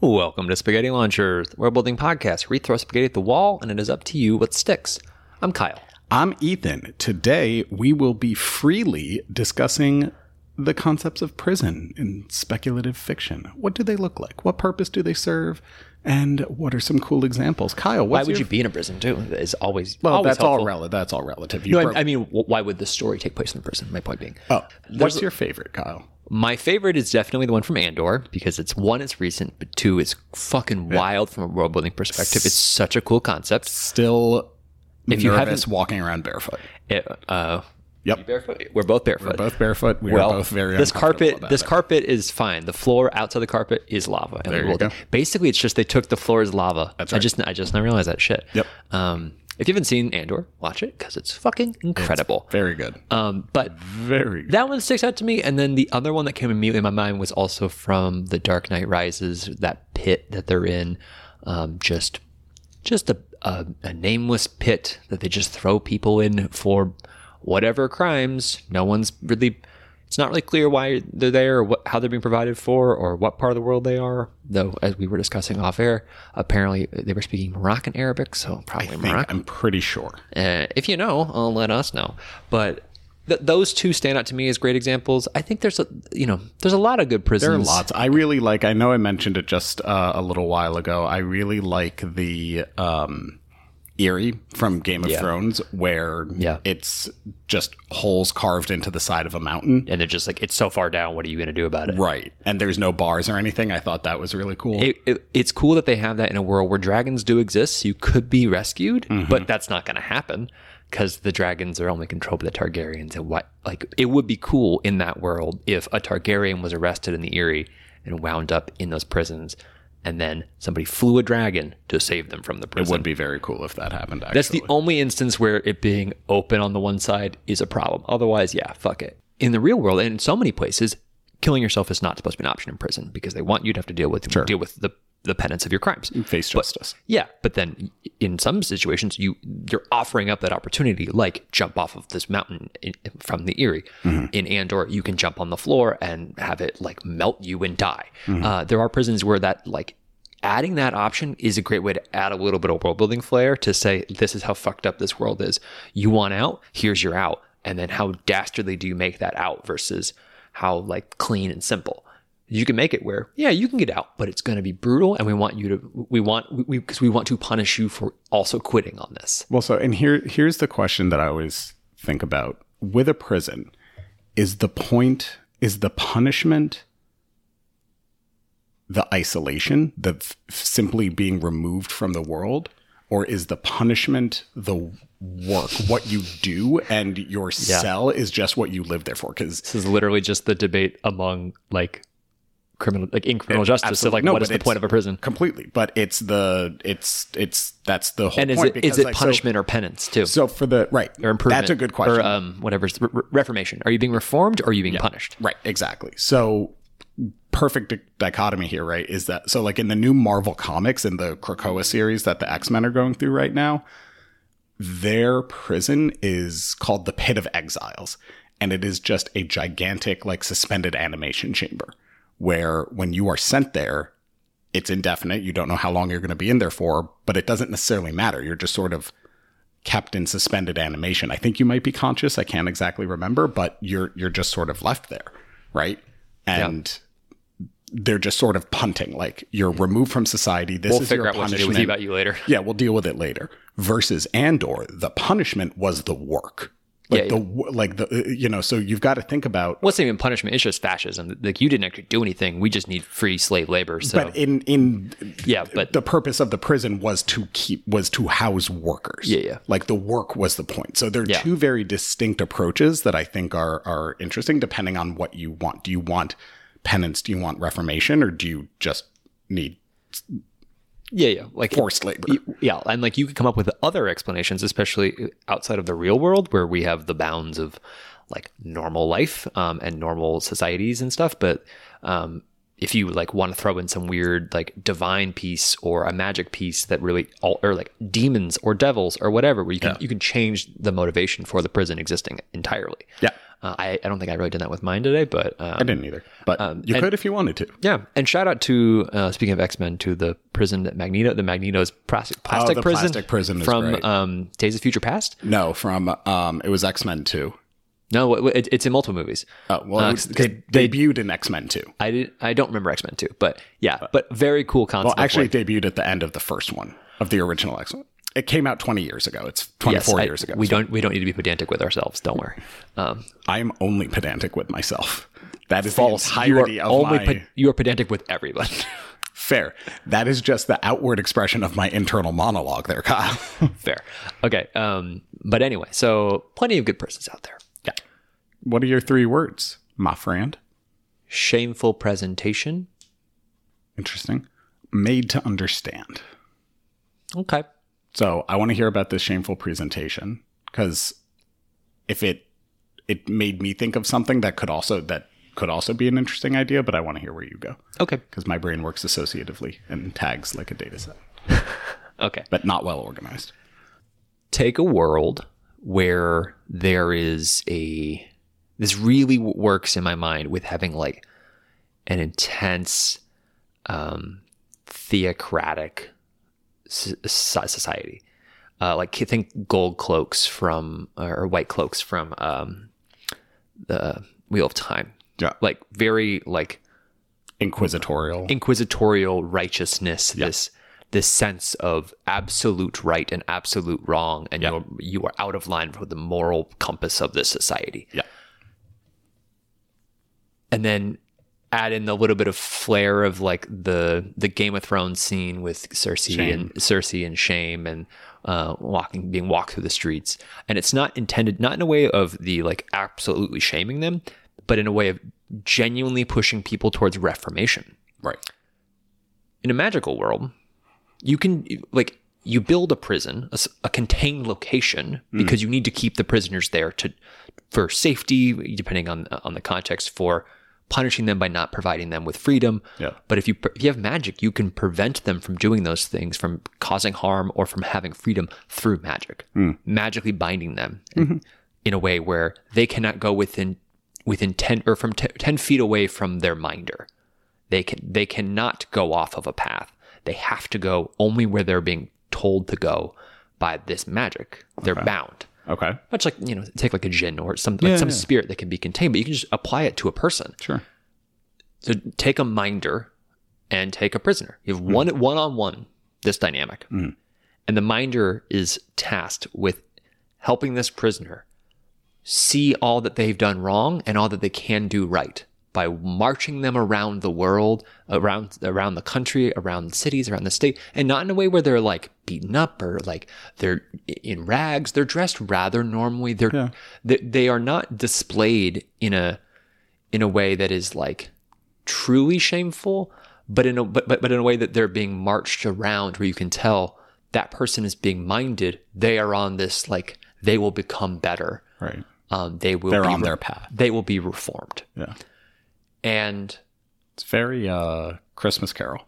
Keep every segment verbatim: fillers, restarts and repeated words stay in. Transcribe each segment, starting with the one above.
Welcome to Spaghetti Launchers, the world building podcast where we throw spaghetti at the wall and it is up to you what sticks. I'm Kyle. I'm Ethan. Today we will be freely discussing the concepts of prison in speculative fiction. What do they look like? What purpose do they serve? And what are some cool examples? Kyle, what's why would your... you be in a prison too? It's always well. always that's helpful. all relative. That's all relative. You no, broke... I, I mean, why would the story take place in a prison? My point being. Oh, what's There's... your favorite, Kyle? My favorite is definitely the one from Andor because it's one, it's recent, but two, it's fucking yeah. wild from a world building perspective. It's such a cool concept. Still, if you nervous haven't walking around barefoot. It, uh, Yep, barefoot. We're both barefoot. We're both barefoot. We well, are both very this carpet. This it. carpet is fine. The floor outside the carpet is lava. And there you go. Basically, it's just they took the floor as lava. That's right. I just I just not realized that shit. Yep. Um, if you haven't seen Andor, watch it because it's fucking incredible. It's very good. Um, but very good. That one sticks out to me. And then the other one that came immediately in my mind was also from The Dark Knight Rises. That pit that they're in, um, just just a, a a nameless pit that they just throw people in for whatever crimes. No one's really. It's not really clear why they're there or what, how they're being provided for or what part of the world they are. Though, as we were discussing off air, apparently they were speaking Moroccan Arabic, so probably I think, Moroccan. I'm pretty sure. Uh, if you know, uh, let us know. But th- those two stand out to me as great examples. I think there's a, you know, there's a lot of good prisons. There are lots. I really like. I know I mentioned it just uh, a little while ago. I really like the. Um, Eerie from Game of yeah. Thrones, where yeah. it's just holes carved into the side of a mountain. And they're just like, it's so far down, what are you going to do about it? Right. And there's no bars or anything. I thought that was really cool. It, it, it's cool that they have that in a world where dragons do exist. So you could be rescued, mm-hmm. but that's not going to happen because the dragons are only controlled by the Targaryens. And what, like, it would be cool in that world if a Targaryen was arrested in the Eerie and wound up in those prisons. And then somebody flew a dragon to save them from the prison. It would be very cool if that happened, actually. That's the only instance where it being open on the one side is a problem. Otherwise, yeah, fuck it. In the real world, and in so many places, killing yourself is not supposed to be an option in prison because they want you to have to deal with sure. deal with the, the penance of your crimes. Face justice. But, yeah, but then in some situations, you, you're offering up that opportunity, like jump off of this mountain in, from the Eerie. Mm-hmm. In Andor, you can jump on the floor and have it like melt you and die. Mm-hmm. Uh, there are prisons where that like adding that option is a great way to add a little bit of world building flair to say, this is how fucked up this world is. You want out? Here's your out. And then how dastardly do you make that out versus how like clean and simple? You can make it where, yeah, you can get out, but it's going to be brutal. And we want you to, we want, we, because we want to punish you for also quitting on this. Well, so, and here, here's the question that I always think about with a prison is the point, is the punishment the isolation, the f- simply being removed from the world, or is the punishment the work, what you do, and your yeah. cell is just what you live there for? Because this is literally just the debate among like criminal, like in criminal it, justice. So like, no, what is the point of a prison? Completely, but it's the it's it's that's the whole and is point. It, is it like, punishment so, or penance too? So for the right or improvement, that's a good question. Or um, whatever, re- reformation. Are you being reformed or are you being yeah. punished? Right, exactly. So. Perfect dichotomy here, right? Is that so? Like in the new Marvel comics in the Krakoa series that the X-Men are going through right now, their prison is called the Pit of Exiles, and it is just a gigantic, like suspended animation chamber where when you are sent there, it's indefinite. You don't know how long you're going to be in there for, but it doesn't necessarily matter. You're just sort of kept in suspended animation. I think you might be conscious. I can't exactly remember, but you're you're just sort of left there, right? And yeah. They're just sort of punting, like you're removed from society. This we'll is figure your out punishment. What to do with you about you later. Yeah, we'll deal with it later. Versus Andor, the punishment was the work. Like yeah, the yeah. like the you know. So you've got to think about what's even punishment. It's just fascism. Like you didn't actually do anything. We just need free slave labor. So. But in in yeah, but the purpose of the prison was to keep was to house workers. Yeah, yeah. Like the work was the point. So there are yeah. two very distinct approaches that I think are are interesting, depending on what you want. Do you want penance? Do you want reformation, or do you just need yeah yeah like forced labor? Yeah, and like you could come up with other explanations, especially outside of the real world where we have the bounds of like normal life um and normal societies and stuff. But um if you like want to throw in some weird like divine piece or a magic piece that really all or like demons or devils or whatever, where you can yeah. you can change the motivation for the prison existing entirely. Yeah. Uh, I, I don't think I really did that with mine today, but um, I didn't either. But um, you and- could if you wanted to. yeah. And shout out to uh, speaking of X-Men, to the prison that Magneto, the Magneto's plastic plastic the prison, plastic prison is from great. um, Days of Future Past. No, from um, it was X-Men two. No, it, it's in multiple movies. Oh, well, Uh, it, was, they- it debuted in X-Men two. I did. I don't remember X-Men two, but yeah, but very cool concept. Well, actually, of, it debuted at the end of the first one of the original X-Men. It came out twenty years ago. It's like, twenty-four yes, I- years ago. We so don't. We don't need to be pedantic with ourselves. Don't worry. Um, I am only pedantic with myself. That is false. the You are entirety of only. my... pe- you are pedantic with everyone. Fair. That is just the outward expression of my internal monologue there, Kyle. Fair. Okay. Um. But anyway, so plenty of good persons out there. Yeah. What are your three words, my friend? Shameful presentation. Interesting. Made to understand. Okay. So I want to hear about this shameful presentation, because if it it made me think of something that could also that could also be an interesting idea, but I want to hear where you go, Okay. because my brain works associatively and tags like a data set, Okay. but not well organized. Take a world where there is a this really works in my mind with having like an intense um theocratic s- society, uh like I think gold cloaks from or white cloaks from um the Wheel of Time, Yeah. like very like Inquisitorial. inquisitorial righteousness, this this sense of absolute right and absolute wrong, and Yeah. you're you are out of line with the moral compass of this society. yeah. And then add in the little bit of flair of like the the Game of Thrones scene with Cersei Shame. and Cersei and shame and uh, walking being walked through the streets. And it's not intended, not in a way of the like absolutely shaming them, but in a way of genuinely pushing people towards reformation. Right. In a magical world, you can like you build a prison, a, s- a contained location, because you need to keep the prisoners there to for safety, depending on on the context, for punishing them by not providing them with freedom. Yeah. But if you if you have magic, you can prevent them from doing those things, from causing harm or from having freedom through magic, magically binding them in, in a way where they cannot go within within ten or from t- ten feet away from their minder. They can they cannot go off of a path. They have to go only where they're being told to go by this magic. They're bound. Okay. Much like, you know, take like a djinn or some like Yeah, some yeah. spirit that can be contained, but you can just apply it to a person. Sure. So take a minder and take a prisoner. You have one one on one this dynamic, and the minder is tasked with helping this prisoner see all that they've done wrong and all that they can do right by marching them around the world, around around the country, around the cities, around the state, and not in a way where they're like beaten up or like they're in rags. They're dressed rather normally. They're Yeah. they, they are not displayed in a in a way that is like truly shameful, but in a but, but but in a way that they're being marched around where you can tell that person is being minded. They are on this like they will become better. Right. Um, they will They're be on re- their path. They will be reformed. Yeah. And It's very uh, Christmas Carol.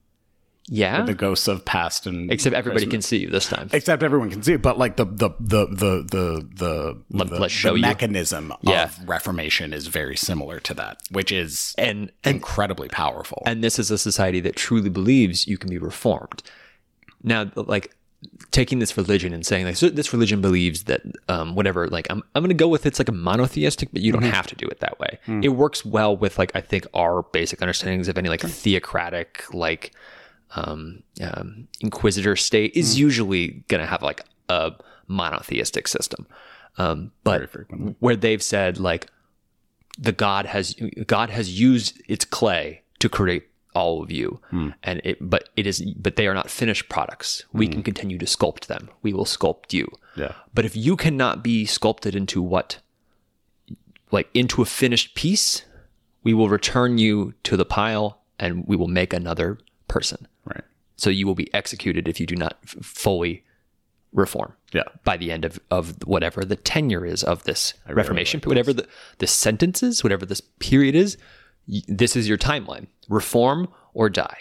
yeah, The ghosts of past and except everybody Christmas. can see you this time. Except everyone can see it, but like the the the the the the, Let- the, let's show the you. mechanism Yeah. of reformation is very similar to that, which is And and incredibly powerful. and this is a society that truly believes you can be reformed. Now, like taking this religion and saying like so this religion believes that um, whatever, like I'm I'm gonna go with it's like a monotheistic, but you don't have to do it that way. It works well with like I think our basic understandings of any like theocratic like um, um, inquisitor state is usually gonna have like a monotheistic system. Um, Very but frequently. where they've said like the God has God has used its clay to create all of you, and it but it is but they are not finished products. We can continue to sculpt them. We will sculpt you. Yeah. But if you cannot be sculpted into what like into a finished piece, we will return you to the pile and we will make another person. Right. So you will be executed if you do not f- fully reform Yeah. by the end of, of whatever the tenure is of this really reformation, like whatever the, the sentence is, whatever this period is, y- this is your timeline. Reform or die.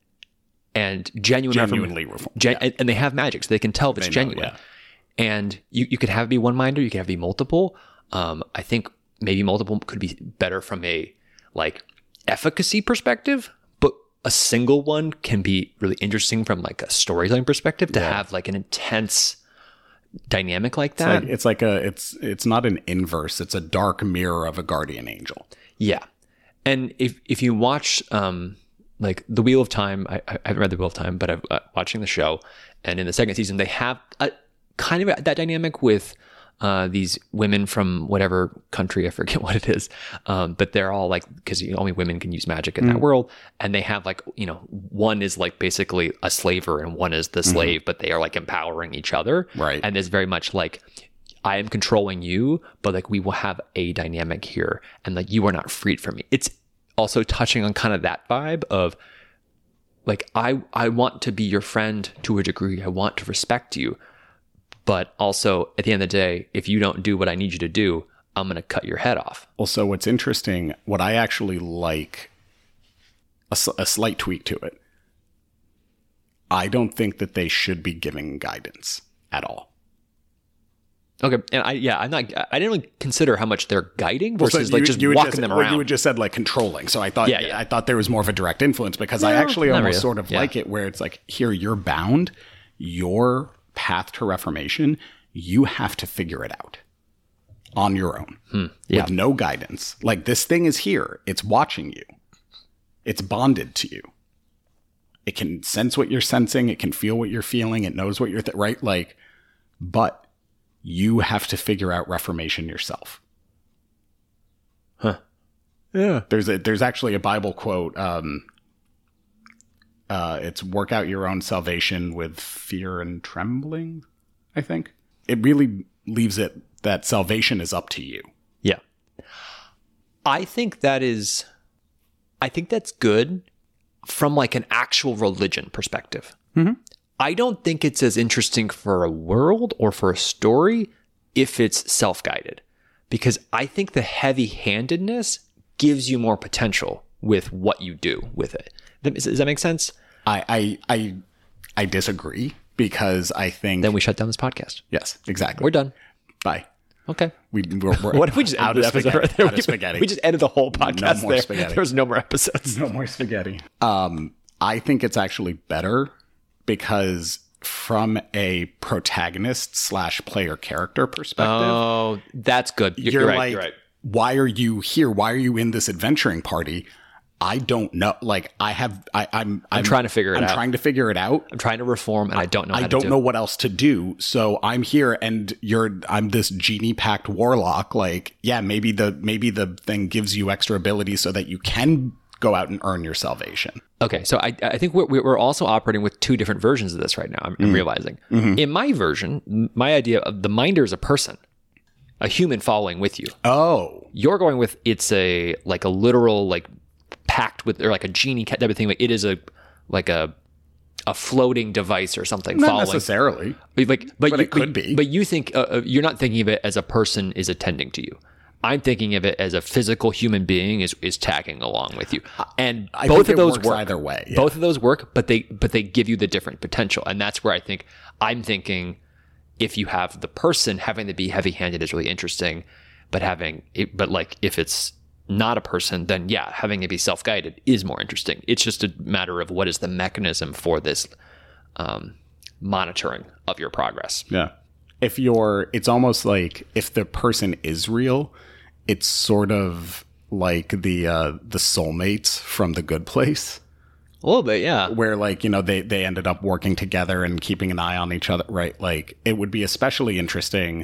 And genuine Genuinely reform, reform, gen- yeah. and, and they have magic, so they can tell if it's They know, genuine. yeah. And you, you could have it be one minder, you could have it be multiple. Um, I think maybe multiple could be better from a like efficacy perspective, but a single one can be really interesting from like a storytelling perspective to yeah. have like an intense dynamic like that. It's like, it's like a it's it's not an inverse, it's a dark mirror of a guardian angel. Yeah. And if if you watch um like The Wheel of Time, I, I haven't read The Wheel of Time, but I'm uh, watching the show, and in the second season they have a kind of that dynamic with uh, these women from whatever country, I forget what it is, um, but they're all like, because only women can use magic in mm. that world, and they have like, you know, one is like basically a slaver and one is the slave, mm-hmm. but they are like empowering each other, right? And there's very much like, I am controlling you, but like we will have a dynamic here, and like you are not freed from me. It's also touching on kind of that vibe of like, I I want to be your friend to a degree, I want to respect you. But also, at the end of the day, if you don't do what I need you to do, I'm going to cut your head off. Also, what's interesting, what I actually like, a, a slight tweak to it, I don't think that they should be giving guidance at all. Okay, and I yeah, I'm not. I didn't really consider how much they're guiding versus well, so like you, just you walking just, them well, around. You had just said like controlling, so I thought yeah, yeah. I thought there was more of a direct influence because no, I actually almost really. sort of yeah. like it where it's like, here you're bound, your path to reformation, you have to figure it out on your own hmm, yeah. with no guidance. Like, this thing is here, it's watching you, it's bonded to you, it can sense what you're sensing, it can feel what you're feeling, it knows what you're th- right like, but you have to figure out reformation yourself. Huh. Yeah. There's a there's actually a Bible quote. Um, uh, it's work out your own salvation with fear and trembling, I think. It really leaves it that salvation is up to you. Yeah. I think that is, I think that's good from like an actual religion perspective. Mm-hmm. I don't think it's as interesting for a world or for a story if it's self-guided, because I think the heavy-handedness gives you more potential with what you do with it. Does that make sense? I I I, I disagree, because I think... Then we shut down this podcast. Yes, exactly. We're done. Bye. Okay. We, we're, we're what if we just out ended of the episode spaghetti, right there? Out of spaghetti. We just ended the whole podcast no more there. Spaghetti. There's no more episodes. No more spaghetti. Um, I think it's actually better because from a protagonist slash player character perspective... Oh, that's good. You're, you're you're right, like, you're right. Why are you here? Why are you in this adventuring party? I don't know. Like, I have, I, I'm, I'm, I'm trying to figure it I'm out. I'm trying to figure it out. I'm trying to reform, and I don't know how I to don't do know it. what else to do. So I'm here, and you're, I'm this genie-packed warlock. Like, yeah, maybe the, maybe the thing gives you extra abilities so that you can go out and earn your salvation. Okay, so I, I think we're, we're also operating with two different versions of this right now. I'm, I'm realizing. Mm-hmm. In my version, my idea of the minder is a person, a human following with you. Oh, you're going with it's a like a literal like packed with or like a genie type of thing. Like it is a like a a floating device or something. Not following. necessarily, like but, but you, it could but, be. But you think uh, you're not thinking of it as a person is attending to you. I'm thinking of it as a physical human being is is tagging along with you, and I both think of it those works work either way. Yeah. Both of those work, but they but they give you the different potential, and that's where I think I'm thinking if you have the person having to be heavy-handed is really interesting, but having it, but like if it's not a person, then yeah, having it be self-guided is more interesting. It's just a matter of what is the mechanism for this um, monitoring of your progress. Yeah. If you're, it's almost like if the person is real, it's sort of like the uh, the soulmates from The Good Place. A little bit, yeah. Where like, you know, they, they ended up working together and keeping an eye on each other, right? Like it would be especially interesting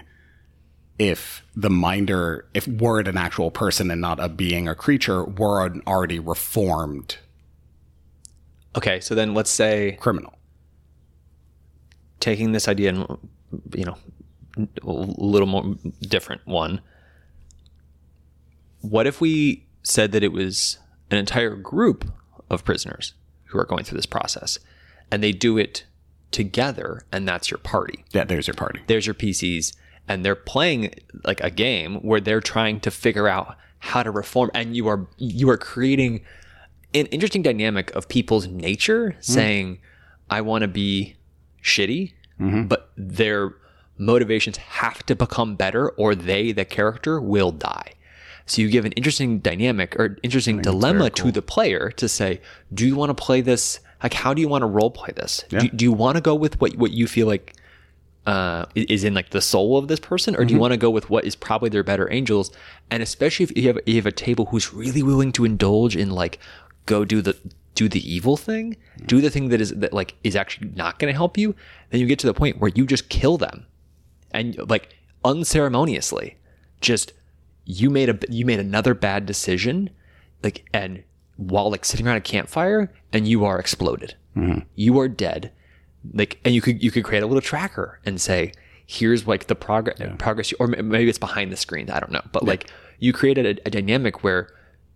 if the minder, if were it an actual person and not a being or creature, were an already reformed. Okay, so then let's say criminal. Taking this idea and, you know, a little more different one. What if we said that it was an entire group of prisoners who are going through this process and they do it together and that's your party? Yeah, there's your party. There's your P Cs and they're playing like a game where they're trying to figure out how to reform, and you are you are creating an interesting dynamic of people's nature saying, mm. I want to be shitty, mm-hmm. but their motivations have to become better or they, the character, will die. So you give an interesting dynamic or interesting dilemma to the player to say, do you want to play this? Like, how do you want to role play this? Yeah. Do, do you want to go with what, what you feel like uh, is in like the soul of this person? Or do Mm-hmm. you want to go with what is probably their better angels? And especially if you have, you have a table who's really willing to indulge in like, go do the, do the evil thing, do the thing that is that like is actually not going to help you. Then you get to the point where you just kill them and like unceremoniously just, you made a you made another bad decision, like, and while like sitting around a campfire, and you are exploded, mm-hmm. you are dead, like, and you could you could create a little tracker and say, here's like the progress yeah. progress, or maybe it's behind the screen, I don't know, but yeah. like you created a, a dynamic where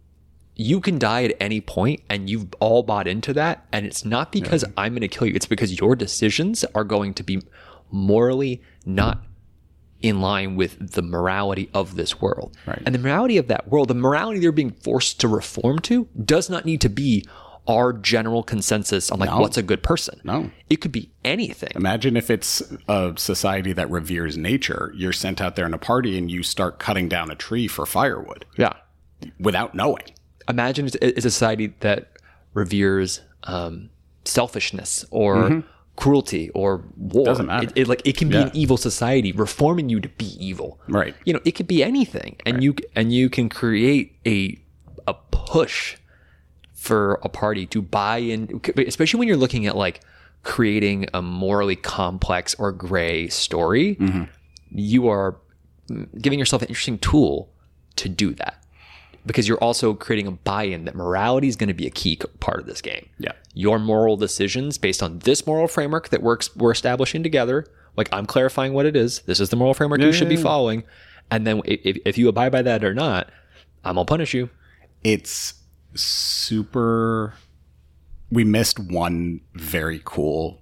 you can die at any point, and you've all bought into that, and it's not because yeah. I'm going to kill you, it's because your decisions are going to be morally not in line with the morality of this world. Right. And the morality of that world, the morality they're being forced to reform to, does not need to be our general consensus on like no. what's a good person. No. It could be anything. Imagine if it's a society that reveres nature. You're sent out there in a party and you start cutting down a tree for firewood. Yeah. Without knowing. Imagine it's, it's a society that reveres um, selfishness or mm-hmm. cruelty or war. Doesn't matter. It, it like it can be yeah. an evil society reforming you to be evil. Right. You know, it could be anything, and right. you and you can create a a push for a party to buy in, especially when you're looking at like creating a morally complex or gray story. Mm-hmm. You are giving yourself an interesting tool to do that, because you're also creating a buy-in that morality is going to be a key part of this game. Yeah. Your moral decisions based on this moral framework that we're, we're establishing together, like I'm clarifying what it is. This is the moral framework yeah, you should yeah, be yeah. following. And then if, if you abide by that or not, I'm going to punish you. It's super... We missed one very cool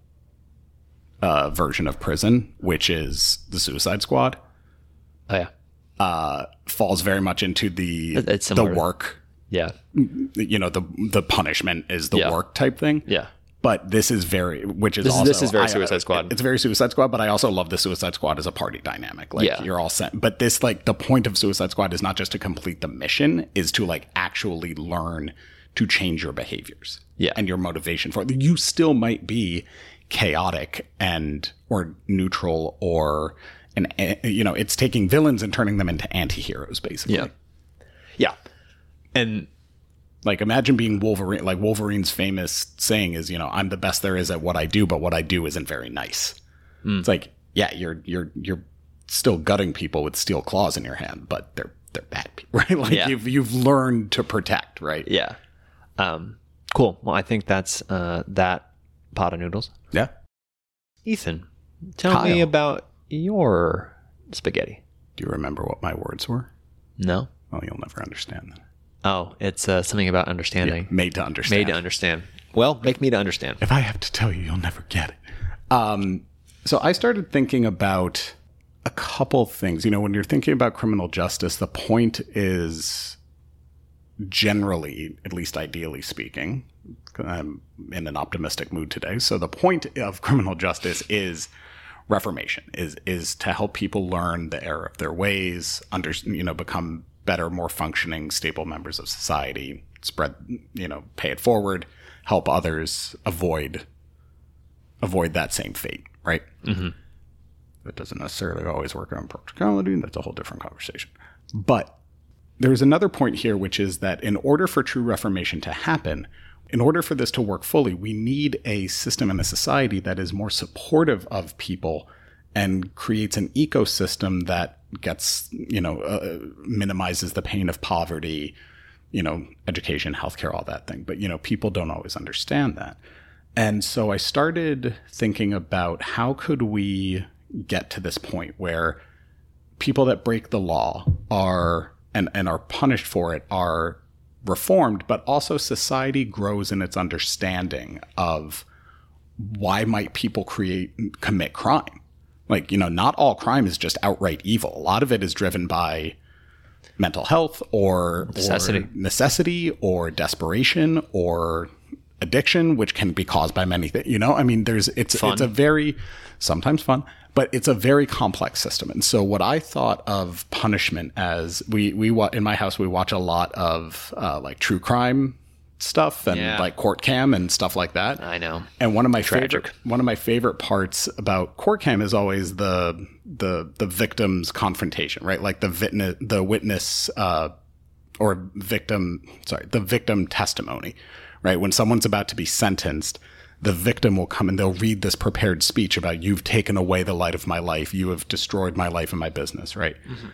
uh, version of prison, which is the Suicide Squad. Oh, yeah. Uh, falls very much into the it's the work. Yeah. You know, the the punishment is the yeah. work type thing. Yeah. But this is very, which is this, also... This is very I, Suicide Squad. It's very Suicide Squad, but I also love the Suicide Squad as a party dynamic. Like, yeah. you're all set. But this, like, the point of Suicide Squad is not just to complete the mission, is to, like, actually learn to change your behaviors. Yeah. And your motivation for it. You still might be chaotic and, or neutral, or, an, you know, it's taking villains and turning them into anti-heroes, basically. Yeah. Yeah. And... Like, imagine being Wolverine. Like, Wolverine's famous saying is, you know, I'm the best there is at what I do, but what I do isn't very nice. Mm. It's like, yeah, you're you're you're still gutting people with steel claws in your hand, but they're they're bad people, right? Like, yeah. you've you've learned to protect, right? Yeah. Um. Cool. Well, I think that's uh that pot of noodles. Yeah. Ethan, tell Kyle. me about your spaghetti. Do you remember what my words were? No. Well, you'll never understand then. Oh, it's uh, something about understanding. Yeah, made to understand. Made to understand. Well, make me to understand. If I have to tell you, you'll never get it. Um, so I started thinking about a couple things. You know, when you're thinking about criminal justice, the point is generally, at least ideally speaking, I'm in an optimistic mood today. So the point of criminal justice is reformation, is is to help people learn the error of their ways, under, you know, become better, more functioning, stable members of society, spread, you know, pay it forward, help others avoid avoid that same fate, right? Mm-hmm. That doesn't necessarily always work on practicality. That's a whole different conversation. But there's another point here, which is that in order for true reformation to happen, in order for this to work fully, we need a system and a society that is more supportive of people and creates an ecosystem that gets, you know, uh, minimizes the pain of poverty, you know, education, healthcare, all that thing. But, you know, people don't always understand that. And so I started thinking about how could we get to this point where people that break the law are, and, and are punished for it, are reformed, but also society grows in its understanding of why might people create, commit crime. Like, you know, not all crime is just outright evil. A lot of it is driven by mental health or necessity, or, necessity or desperation or addiction, which can be caused by many things. You know, I mean, there's it's fun. It's a very sometimes fun, but it's a very complex system. And so what I thought of punishment as we, we, wa- in my house, we watch a lot of uh, like true crime stuff and Yeah. like court cam and stuff like that. I know. And one of my Tragic. favorite one of my favorite parts about court cam is always the the the victim's confrontation, right? Like the witness the witness uh, or victim sorry, the victim testimony, right? When someone's about to be sentenced, the victim will come and they'll read this prepared speech about you've taken away the light of my life, you have destroyed my life and my business, right? Mm-hmm.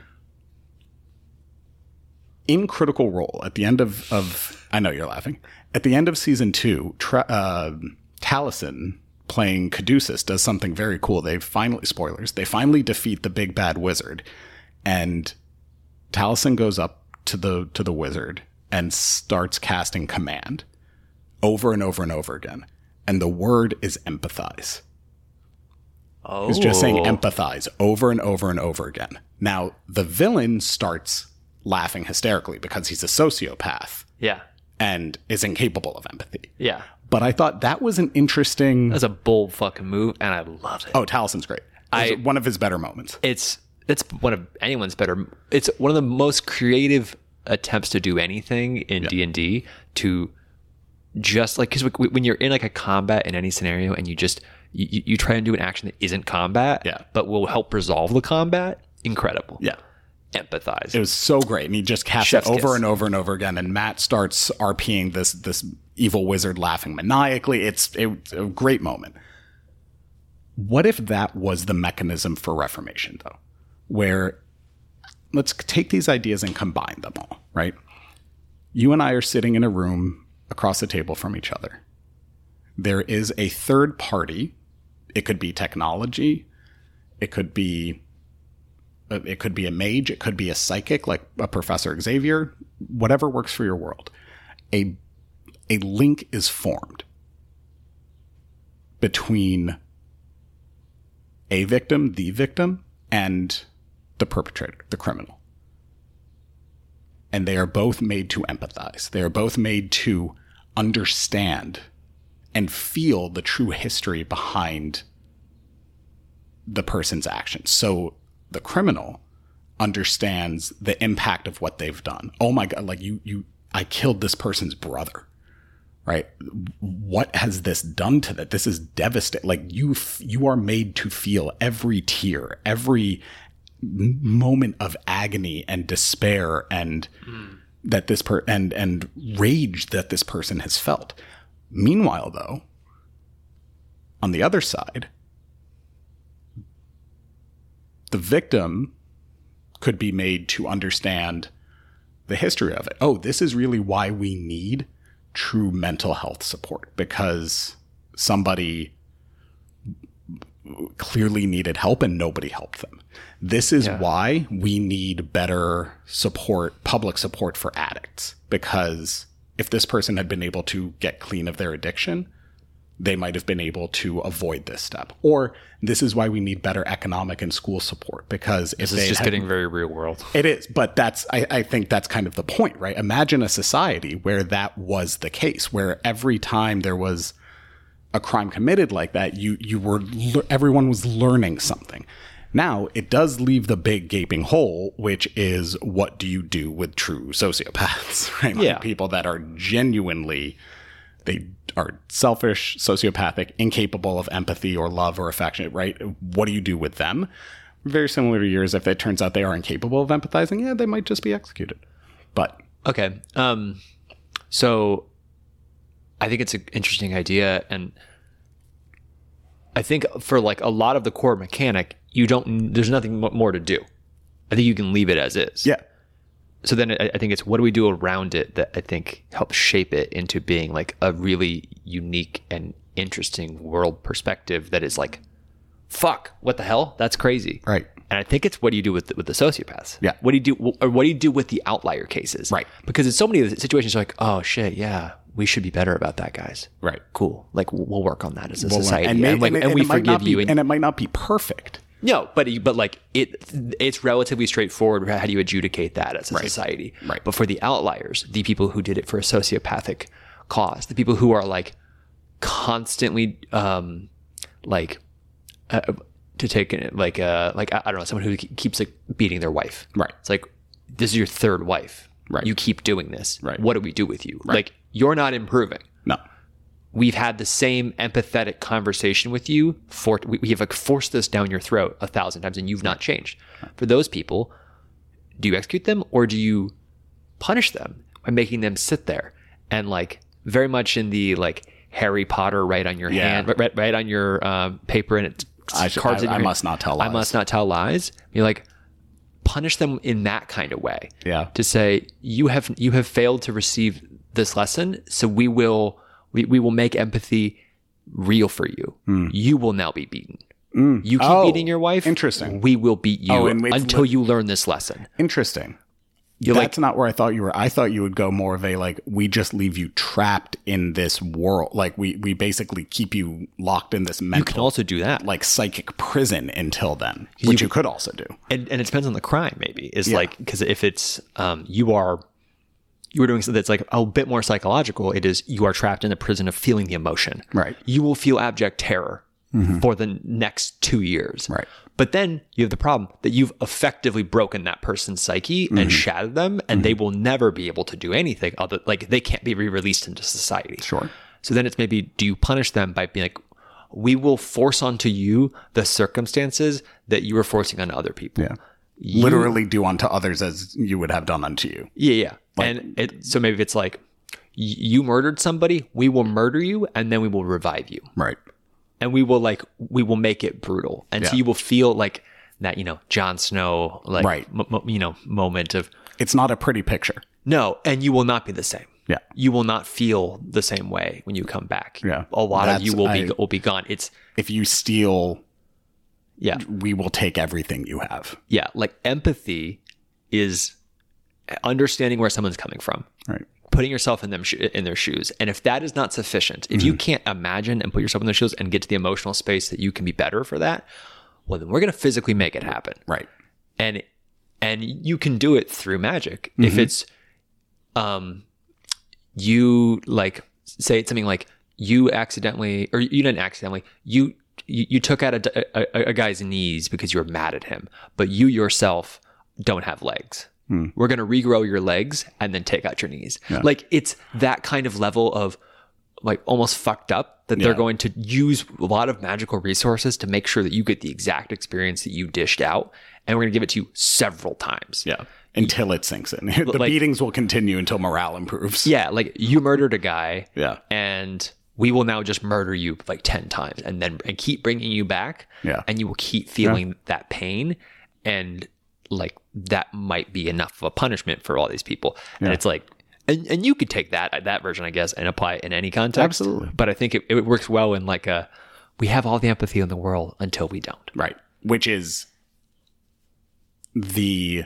In Critical Role, at the end of, of, I know you're laughing, at the end of season two, Tra- uh, Taliesin playing Caduceus does something very cool. They finally, spoilers, they finally defeat the big bad wizard, and Taliesin goes up to the to the wizard and starts casting command over and over and over again. And the word is empathize. Oh. He's just saying empathize over and over and over again. Now, the villain starts laughing hysterically because he's a sociopath Yeah. and is incapable of empathy. Yeah. But I thought that was an interesting... That's a bold fucking move, and I love it. Oh, Talison's great. I- It's one of his better moments. It's it's one of anyone's better. It's one of the most creative attempts to do anything in D and D to just like, because when you're in like a combat in any scenario and you just you, you try and do an action that isn't combat, Yeah. but will help resolve the combat. Incredible. Yeah. Empathize. It was so great. And he just cast Chef's it over kiss. and over and over again. And Matt starts RPing this this evil wizard laughing maniacally. It's, it's a great moment. What if that was the mechanism for reformation, though? Where let's take these ideas and combine them all, right? You and I are sitting in a room across the table from each other. There is a third party. It could be technology. It could be It could be a mage. It could be a psychic, like a Professor Xavier. Whatever works for your world. A a link is formed between a victim, the victim, and the perpetrator, the criminal. And they are both made to empathize. They are both made to understand and feel the true history behind the person's actions. So the criminal understands the impact of what they've done. Oh my God, like you, you, I killed this person's brother, right? What has this done to that? This is devastating. Like you, you are made to feel every tear, every moment of agony and despair and mm. that this per and, and rage that this person has felt. Meanwhile, though, on the other side, the victim could be made to understand the history of it. Oh, this is really why we need true mental health support, because somebody clearly needed help and nobody helped them. This is yeah. why we need better support, public support for addicts, because if this person had been able to get clean of their addiction, they might have been able to avoid this step. Or this is why we need better economic and school support, because if this they is just had, getting very real world. It is, but that's I, I think that's kind of the point, right? Imagine a society where that was the case, where every time there was a crime committed like that, you you were everyone was learning something. Now, it does leave the big gaping hole, which is what do you do with true sociopaths, right? Like yeah. people that are genuinely, they are selfish, sociopathic, incapable of empathy or love or affection, right? What do you do with them? Very similar to yours. If it turns out they are incapable of empathizing, yeah, they might just be executed. But okay. Um, so I think it's an interesting idea. And I think for like a lot of the core mechanic, you don't, there's nothing more to do. I think you can leave it as is. Yeah. So then I, I think it's what do we do around it that I think helps shape it into being like a really unique and interesting world perspective that is like, fuck, what the hell? That's crazy. Right. And I think it's what do you do with the, with the sociopaths? Yeah. What do you do, or what do you do with the outlier cases? Right. Because in so many of the situations, you're like, oh shit, yeah, we should be better about that, guys. Right. Cool. Like we'll, we'll work on that as a We'll society, and, may, and, like, and, and and we it might forgive not be, you. And, and it might not be perfect. no, but but like it, it's relatively straightforward. How do you adjudicate that as a Right. society? Right. But for the outliers, the people who did it for a sociopathic cause, the people who are like constantly, um, like uh, to take it like uh like I, I don't know, someone who keeps like beating their wife. Right. It's like, this is your third wife. Right. You keep doing this. Right. What do we do with you? Right. Like, you're not improving. No. We've had the same empathetic conversation with you. For we, we have like forced this down your throat a thousand times, and you've not changed. For those people, do you execute them or do you punish them by making them sit there and like very much in the like Harry Potter right on your Yeah. hand, right, right on your um, paper, and it's I, should, cards I, in I your must not tell lies. I must not tell lies. You're like, punish them in that kind of way. Yeah. To say, you have you have failed to receive this lesson, so we will we, we will make empathy real for you. Mm. You will now be beaten. Mm. You keep Oh, beating your wife. interesting. We will beat you Oh, and it's until li- you learn this lesson. Interesting. You're That's like, not where I thought you were. I thought you would go more of a like, we just leave you trapped in this world. Like we, we basically keep you locked in this mental, you can also do that. like psychic prison until then, which you, could also do. and, and it depends on the crime, maybe. Is Yeah. like, because if it's um you are you are doing something that's like a bit more psychological, it is you are trapped in the prison of feeling the emotion. Right. You will feel abject terror for the next two years. Right. But then you have the problem that you've effectively broken that person's psyche and shattered them, and they will never be able to do anything other, like they can't be re-released into society. Sure. So then it's maybe, do you punish them by being like, we will force onto you the circumstances that you were forcing on other people. Yeah. You- Literally do unto others as you would have done unto you. Yeah, yeah. And it, so maybe it's like, y- you murdered somebody, we will murder you, and then we will revive you. Right. And we will like, we will make it brutal. And so Yeah. you will feel like that, you know, Jon Snow, like, Right. m- m- you know, moment of, It's not a pretty picture. no, and you will not be the same. Yeah. You will not feel the same way when you come back. Yeah. A lot of That's- you will be, I- will be gone. It's, If you steal, yeah. we will take everything you have. Yeah. Like empathy is understanding where someone's coming from. Right. Putting yourself in them sho- in their shoes, and if that is not sufficient, if you can't imagine and put yourself in their shoes and get to the emotional space that you can be better for that, well, then we're going to physically make it happen. Right. And and you can do it through magic. If it's um you like say it's something like you accidentally, or you didn't accidentally, you you, you took out a, a, a guy's knees because you were mad at him, but you yourself don't have legs. We're going to regrow your legs and then take out your knees. Like it's that kind of level of like almost fucked up that Yeah. they're going to use a lot of magical resources to make sure that you get the exact experience that you dished out. And we're going to give it to you several times. Yeah. Until it sinks in. The like- beatings will continue until morale improves. Yeah. Like you murdered a guy. Yeah. And we will now just murder you like ten times and then and keep bringing you back. Yeah. And you will keep feeling that pain. And like that might be enough of a punishment for all these people. And Yeah. it's like, and, and you could take that, that version, I guess, and apply it in any context. Absolutely. But I think it, it works well in like a, we have all the empathy in the world until we don't. Right. Which is the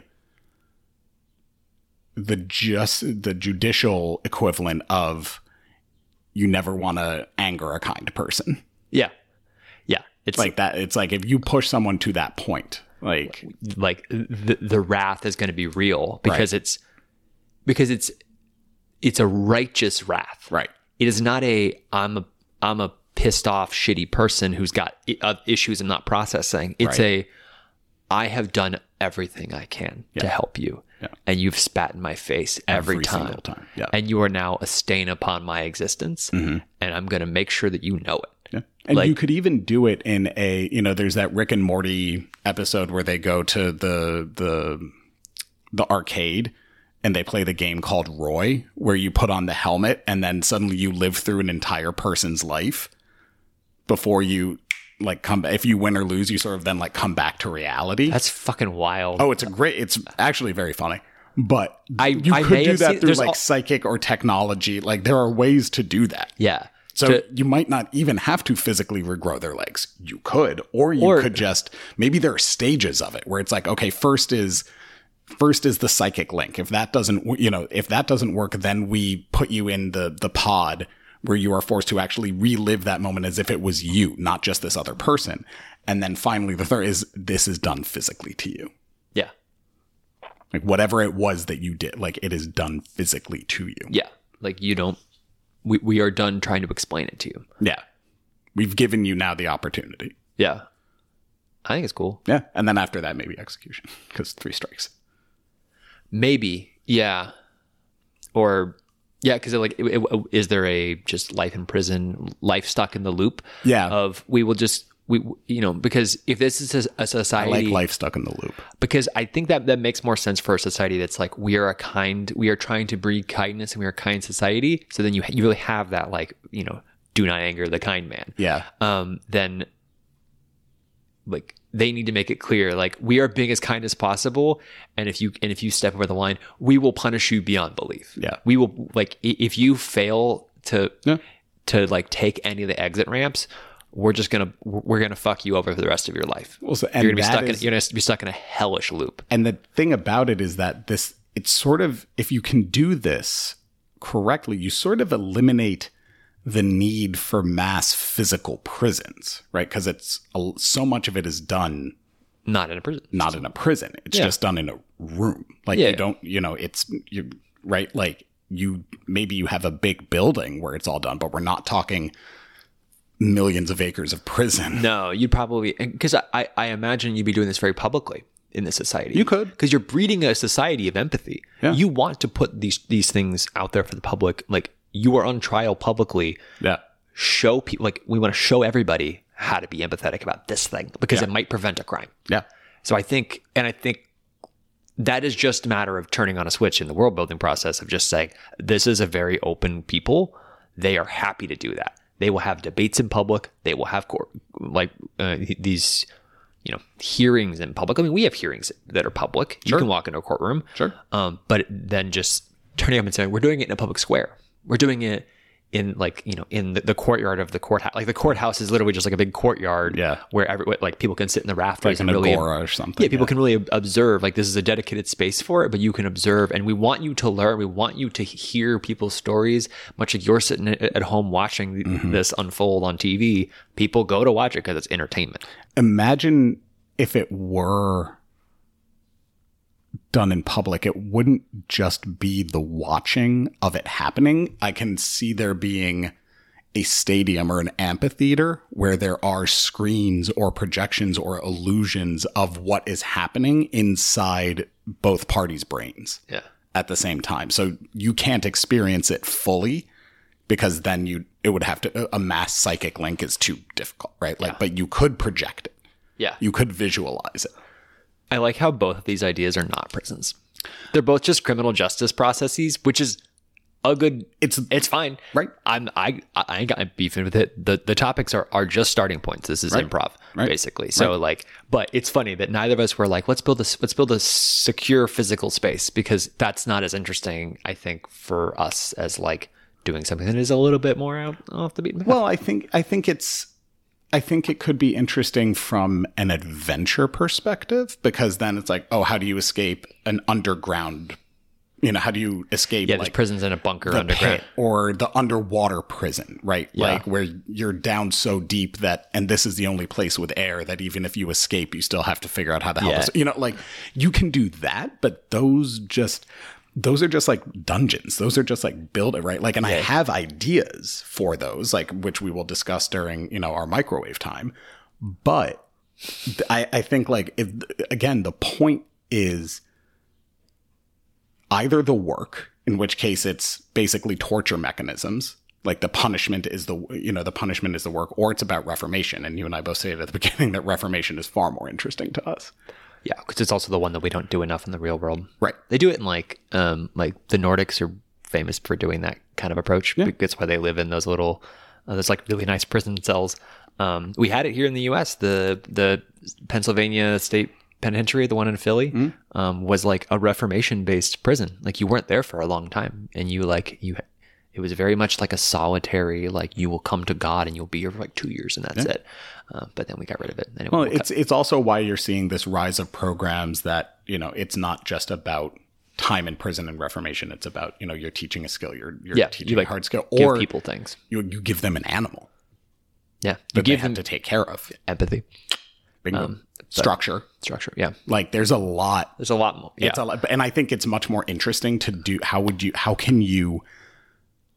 the just the judicial equivalent of you never want to anger a kind person. Yeah. Yeah. It's Like that. It's like if you push someone to that point, like like the, the wrath is going to be real because Right. it's, because it's, it's a righteous wrath. right. It is not a, I'm a, I'm a pissed off, shitty person who's got i- uh, issues I'm not processing. It's Right. a, I have done everything I can to help you. Yeah. And you've spat in my face every, Every time. single time. Yeah. And you are now a stain upon my existence. And I'm going to make sure that you know it. Yeah. And Like- you could even do it in a, you know, there's that Rick and Morty episode where they go to the the the arcade and they play the game called Roy, where you put on the helmet and then suddenly you live through an entire person's life before you like come back. If you win or lose, you sort of then like come back to reality. That's fucking wild. Oh, it's a great, it's actually very funny. But I- you I could may do have that seen- through there's like al- psychic or technology. Like there are ways to do that. Yeah. So To- you might not even have to physically regrow their legs. You could, or you Or- could just, maybe there are stages of it where it's like, okay, first is, first is the psychic link. If that doesn't, you know, if that doesn't work, then we put you in the, the pod where you are forced to actually relive that moment as if it was you, not just this other person. And then finally the third is this is done physically to you. yeah. Like whatever it was that you did, like it is done physically to you. Yeah. Like you don't, we, we are done trying to explain it to you. Yeah. We've given you now the opportunity. Yeah. I think it's cool. Yeah. And then after that, maybe execution, because three strikes. Maybe. Yeah. Or, yeah, because like, it, it, is there a just life in prison, life stuck in the loop? Yeah. Of we will just, we you know, because if this is a, a society. I like life stuck in the loop. Because I think that that makes more sense for a society that's like, we are a kind, we are trying to breed kindness and we are a kind society. So then you, you really have that, like, you know, do not anger the kind man. Yeah. Um, then, like, they need to make it clear, like, we are being as kind as possible, and if you and if you step over the line, we will punish you beyond belief. Yeah, we will, like, if you fail to yeah. to like take any of the exit ramps, we're just gonna we're gonna fuck you over for the rest of your life. Well, so, and you're gonna be stuck is, in you're gonna be stuck in a hellish loop. And the thing about it is that this, it's sort of, if you can do this correctly, you sort of eliminate the need for mass physical prisons, right? Because it's a, so much of it is done not in a prison, not in a prison. It's yeah. just done in a room. Like yeah. you don't, you know, it's you right. Like you, maybe you have a big building where it's all done, but we're not talking millions of acres of prison. No, you'd probably, because I, I imagine you'd be doing this very publicly in this society. You could, because you're breeding a society of empathy. Yeah. You want to put these these things out there for the public, like. You are on trial publicly. Yeah. Show people, like, we want to show everybody how to be empathetic about this thing because yeah. it might prevent a crime. Yeah. So I think, and I think that is just a matter of turning on a switch in the world building process of just saying, this is a very open people. They are happy to do that. They will have debates in public. They will have court, like uh, these, you know, hearings in public. I mean, we have hearings that are public. Sure. You can walk into a courtroom. Sure. Um, but then just turning up and saying, we're doing it in a public square. We're doing it in, like, you know, in the, the courtyard of the courthouse. Like, the courthouse is literally just like a big courtyard yeah. where every, like, people can sit in the rafters like and an really agora or something. Yeah, people yeah. can really observe. Like, this is a dedicated space for it, but you can observe. And we want you to learn. We want you to hear people's stories. Much like you're sitting at home watching mm-hmm. this unfold on T V. People go to watch it because it's entertainment. Imagine if it were done in public, it wouldn't just be the watching of it happening. I can see there being a stadium or an amphitheater where there are screens or projections or illusions of what is happening inside both parties' brains yeah. at the same time. So you can't experience it fully because then you it would have to a mass psychic link is too difficult, right? Like, yeah. but you could project it. Yeah. You could visualize it. I like how both of these ideas are not prisons. They're both just criminal justice processes, which is a good. It's it's fine, right? I'm I I ain't got beefing with it. The the topics are are just starting points. This is right. improv, right. basically. So right. like, but it's funny that neither of us were like, let's build this. Let's build a secure physical space because that's not as interesting, I think, for us as like doing something that is a little bit more out off the beaten path. Well, I think I think it's. I think it could be interesting from an adventure perspective because then it's like, oh, how do you escape an underground, you know, how do you escape? Yeah, like there's prisons in a bunker the underground. pit or the underwater prison, right? Yeah. Like where you're down so deep that, and this is the only place with air that even if you escape, you still have to figure out how the hell, Yeah. this, you know, like you can do that, but those just... Those are just like dungeons. Those are just like build it, right? Like, and yeah. I have ideas for those, like, which we will discuss during, you know, our microwave time. But I, I think like, if, again, the point is either the work, in which case it's basically torture mechanisms. Like the punishment is the, you know, the punishment is the work, or it's about reformation. And you and I both said at the beginning that reformation is far more interesting to us. Yeah, because it's also the one that we don't do enough in the real world. Right. They do it in like, um, like the Nordics are famous for doing that kind of approach. Yeah. That's why they live in those little, uh, those like really nice prison cells. Um, we had it here in the U S. The the Pennsylvania State Penitentiary, the one in Philly, mm-hmm. um, was like a Reformation based prison. Like you weren't there for a long time, and you like you. It was very much like a solitary, like you will come to God and you'll be here for like two years and that's yeah. it. Uh, but then we got rid of it. Anyway, well, we'll it's cut. it's also why you're seeing this rise of programs that, you know, it's not just about time in prison and reformation. It's about, you know, you're teaching a skill, you're you're yeah, teaching you like a hard skill, give or people things. You you give them an animal. Yeah, you that give they have them to take care of. Empathy, Bingo. Um, structure, structure. Yeah, like there's a lot. There's a lot more. Yeah, it's a lot, and I think it's much more interesting to do. How would you? How can you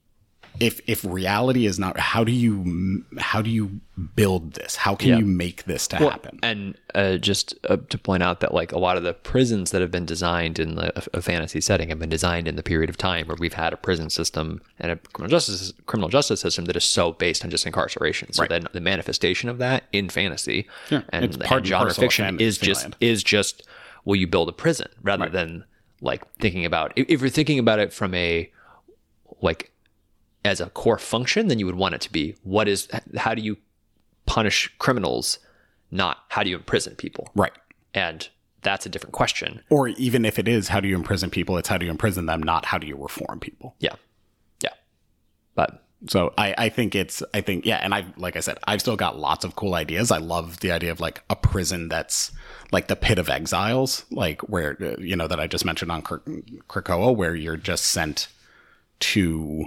if if reality is not, how do you how do you build this? How can Yeah. you make this to Well, happen? And uh, just uh, to point out that like a lot of the prisons that have been designed in the, a, a fantasy setting have been designed in the period of time where we've had a prison system and a criminal justice criminal justice system that is so based on just incarceration. So Right. then the manifestation of that in fantasy Yeah, and, it's and part and genre parcel of fiction is just Fantasyland. is just will you build a prison rather Right. than like thinking about if, if you're thinking about it from a like as a core function, then you would want it to be what is how do you punish criminals, not how do you imprison people. Right. And that's a different question. Or even if it is, how do you imprison people? It's how do you imprison them, not how do you reform people. Yeah. Yeah. But So I, I think it's, I think, yeah. And I, like I said, I've still got lots of cool ideas. I love the idea of like a prison that's like the Pit of Exiles, like where, uh, you know, that I just mentioned on Krak- Krakoa, where you're just sent to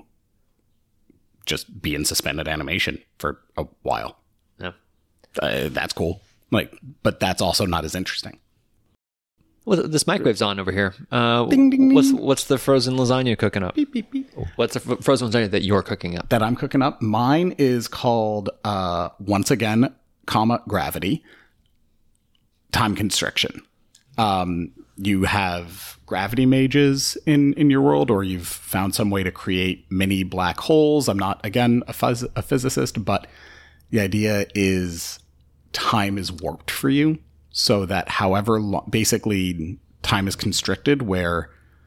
just be in suspended animation for a while. yeah. Uh, that's cool. Like, but that's also not as interesting. Well, this microwave's on over here. Uh, Ding, ding, ding. What's what's the frozen lasagna cooking up? Beep, beep, beep. What's the f- frozen lasagna that you're cooking up? That I'm cooking up. Mine is called, uh, once again, comma, gravity. Time constriction. Um, you have gravity mages in, in your world, or you've found some way to create mini black holes. I'm not, again, a, phys- a physicist, but the idea is time is warped for you so that however long, basically time is constricted where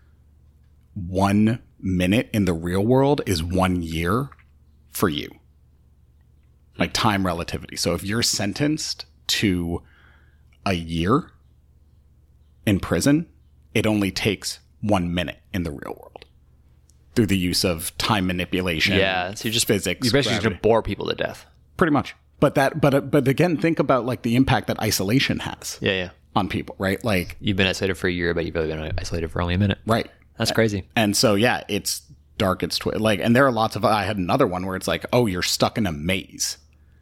one minute in the real world is one year for you. Like time relativity. So if you're sentenced to a year in prison, it only takes one minute in the real world through the use of time manipulation. Yeah, so you're just physics. You're basically gravity. going to bore people to death. Pretty much. But that, but but again, think about like the impact that isolation has Yeah, yeah. on people, right? Like, You've been isolated for a year, but you've really been isolated for only a minute. right. That's crazy. And so, yeah, it's dark. It's twi- like, and there are lots of. I had another one where it's like, oh, you're stuck in a maze,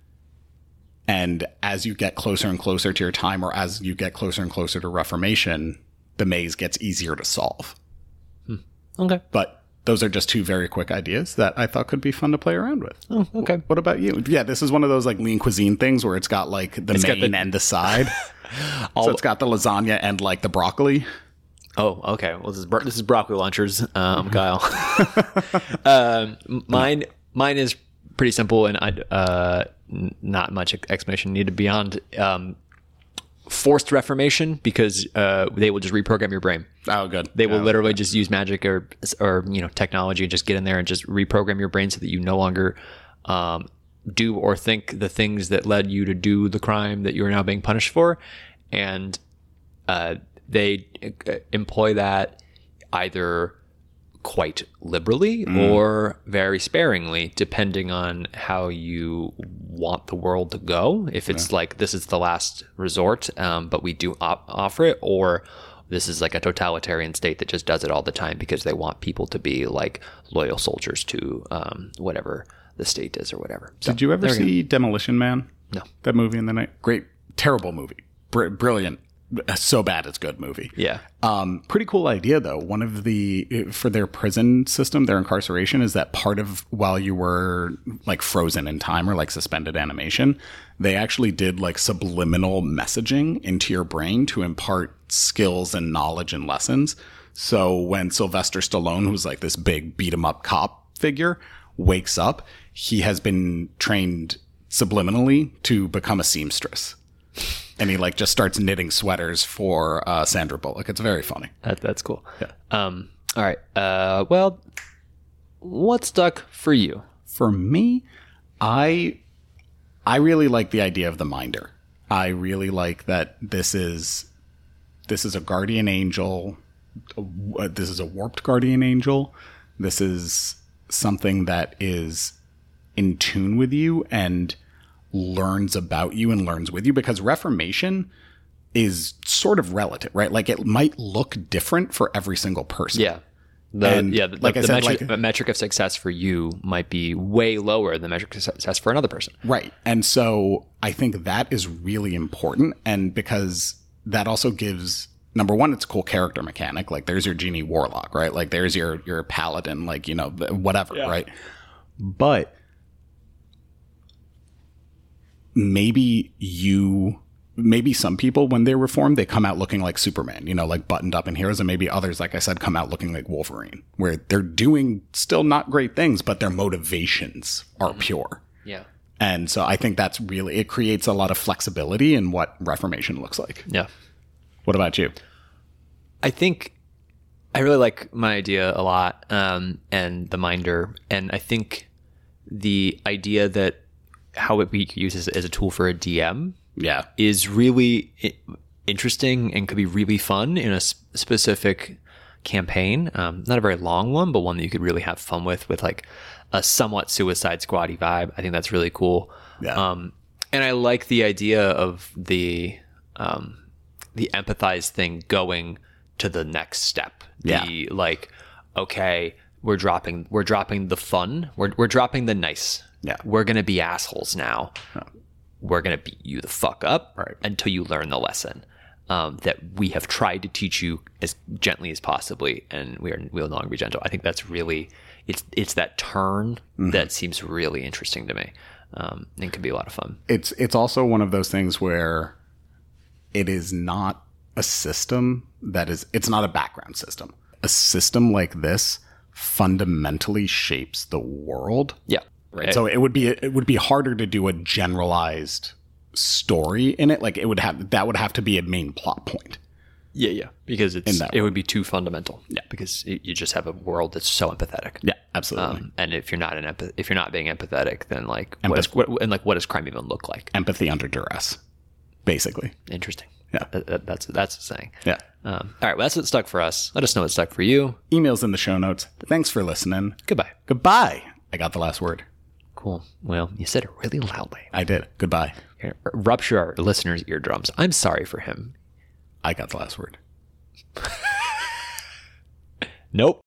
and as you get closer and closer to your time, or as you get closer and closer to Reformation, the maze gets easier to solve. Okay. But those are just two very quick ideas that I thought could be fun to play around with. Oh, okay. What about you? Yeah, this is one of those like lean cuisine things where it's got like the got main the- and the side. So it's got the lasagna and like the broccoli. Oh, okay. Well, this is bro- this is broccoli lunchers. Uh, I'm Kyle. um, m- mine mine is pretty simple, and I uh, n- not much ex- explanation needed beyond um, forced reformation, because uh, they will just reprogram your brain. Oh, good. They will Oh, literally just use magic or or you know technology and just get in there and just reprogram your brain so that you no longer um, do or think the things that led you to do the crime that you are now being punished for, and uh, they uh, employ that either quite liberally or very sparingly, depending on how you want the world to go. If it's like this is the last resort, um, but we do op- offer it, or this is like a totalitarian state that just does it all the time because they want people to be like loyal soldiers to um, whatever the state is or whatever. So, Did you ever there we go. see Demolition Man? No. That movie in the night? Great. Terrible movie. Br- brilliant. So bad it's good movie. Yeah. Um, pretty cool idea though. One of the, for their prison system, their incarceration, is that part of while you were like frozen in time or like suspended animation, they actually did like subliminal messaging into your brain to impart skills and knowledge and lessons. So when Sylvester Stallone, who's like this big beat 'em up cop figure, wakes up, he has been trained subliminally to become a seamstress. And he like just starts knitting sweaters for uh, Sandra Bullock. It's very funny. That, that's cool. Yeah. Um, all right. Uh, well, what stuck for you? For me, I I really like the idea of the Minder. I really like that this is this is a guardian angel. uh, This is a warped guardian angel. This is something that is in tune with you and learns about you and learns with you, because Reformation is sort of relative, right? Like it might look different for every single person. Yeah. The, And yeah, the, like the, I the said, metric, like- the metric of success for you might be way lower than the metric of success for another person. Right. And so I think that is really important. And because that also gives, number one, it's a cool character mechanic. Like there's your genie warlock, right? Like there's your, your paladin, like, you know, whatever, right? But maybe you, maybe some people, when they reform, they come out looking like Superman, you know, like buttoned up in Heroes. And maybe others, like I said, come out looking like Wolverine, where they're doing still not great things, but their motivations are mm-hmm. pure. Yeah. And so I think that's really, it creates a lot of flexibility in what Reformation looks like. Yeah. What about you? I think I really like my idea a lot, um, and the Minder. And I think the idea that how it be used as, as a tool for a D M yeah. is really I- interesting and could be really fun in a sp- specific campaign. Um, not a very long one, but one that you could really have fun with, with like a somewhat Suicide Squad-y vibe. I think that's really cool. Yeah. Um, and I like the idea of the um, the empathize thing going to the next step. The Yeah. like, okay, we're dropping we're dropping the fun. We're we're dropping the nice. Yeah. We're gonna be assholes now. Oh. We're gonna beat you the fuck up Right. until you learn the lesson. Um, that we have tried to teach you as gently as possibly, and we are we will no longer be gentle. I think that's really it's it's that turn mm-hmm. that seems really interesting to me, um, and can be a lot of fun. It's it's also one of those things where it is not a system that is it's not a background system. A system like this fundamentally shapes the world. Yeah, right. So it would be it would be harder to do a generalized story in it. Like it would have that would have to be a main plot point. Yeah, yeah, because it's it way. would be too fundamental. Yeah, because it, you just have a world that's so empathetic. Yeah, absolutely. Um, and if you're not an empath- if you're not being empathetic, then like Empath- what is, what, and like what does crime even look like? Empathy under duress, basically. Interesting. Yeah, that, that, that's that's a saying. Yeah. Um, all right, well, that's what stuck for us. Let us know what stuck for you. Emails in the show notes. Thanks for listening. Goodbye. Goodbye. I got the last word. Cool. Well, you said it really loudly. I did. Goodbye. Here, rupture our listeners' eardrums. I'm sorry for him. I got the last word. Nope.